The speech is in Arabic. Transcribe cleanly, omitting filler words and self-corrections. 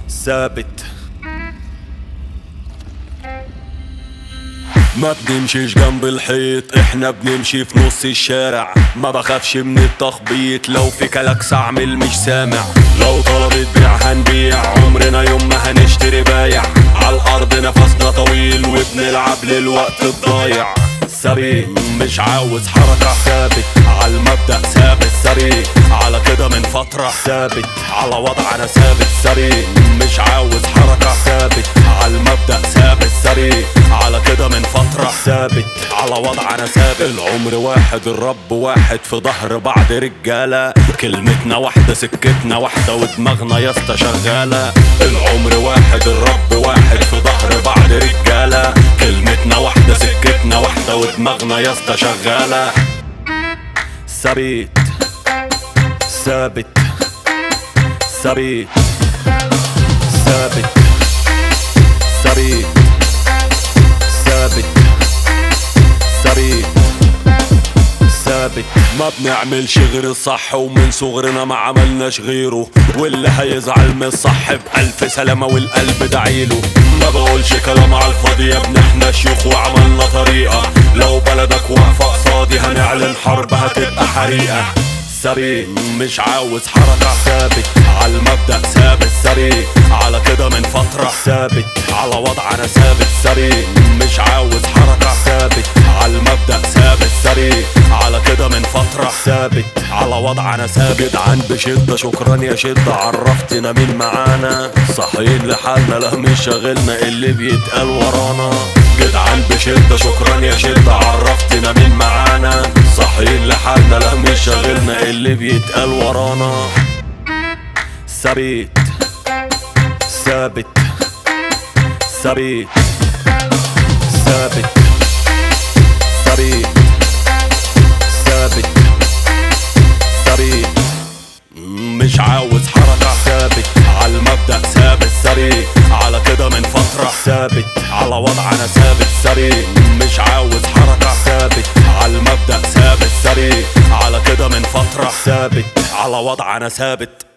ثابت. ما بنمشيش جنب الحيط، احنا بنمشي في نص الشارع. ما بخافش من التخبيط، لو في كلاكس اعمل مش سامع. لو طلبت بيع هنبيع، عمرنا يوم ما هنشتري بايع. عالارض نفسنا طويل وبنلعب للوقت الضايع. ثابت مش عاوز حركة، ثابت عالمبدأ، ثابت ثابت على كده من فترة. ثابت على وضع انا ثابت ثابت مش عاوز حركة. ثابت عالمبدأ، ثابت ثابت على كده من فترة. ثابت على وضع انا ثابت. العمر واحد، الرب واحد، في ظهر بعض رجالة. كلمتنا واحدة، سكتنا واحدة، ودماغنا ياسطا شغالة. العمر واحد، الرب واحد، في ظهر بعض رجالة. كلمتنا واحدة، سكتنا واحدة، ودماغنا ياسطا شغالة. ثابت ثابت ثابت ثابت ثابت ثابت ثابت ثابت. ما بنعملش غير الصح، ومن صغرنا ما عملناش غيره. واللي هيزعل من الصح بألف سلامة والقلب دعيله. ما بقولش كلام على الفاضي يا ابن، احنا شيوخ وعملنا طريقة. لو بلدك واقفة قصادي هنعلن حرب هتبقى حريقة. ثابت مش عاوز حركة، ثابت عالمبدأ، ثابت ثابت على كده من فترة. ثابت على وضع انا ثابت ثابت مش عاوز حركة. ثابت عالمبدأ، ثابت ثابت على كده من فترة. ثابت على وضع انا ثابت. جدعان بشدة، شكرا يا شدة، عرفتنا مين معانا. صاحيين لحالنا، لا مش شاغلنا اللي بيتقال ورانا. جدعان بشدة، شكرا يا شدة، عرفتنا مين معانا. صاحيين لحالنا، لا مش شاغلنا اللي بيتقال ورانا. ثابت ثابت ثابت ثابت ثابت ثابت ثابت مش عاوز حركة. ثابت عالمبدأ، ثابت ثابت على كده من فترة. ثابت على وضع انا ثابت ثابت مش عاوز حركة. ثابت عالمبدأ، ثابت ثابت على كده من فترة. ثابت على وضع انا ثابت.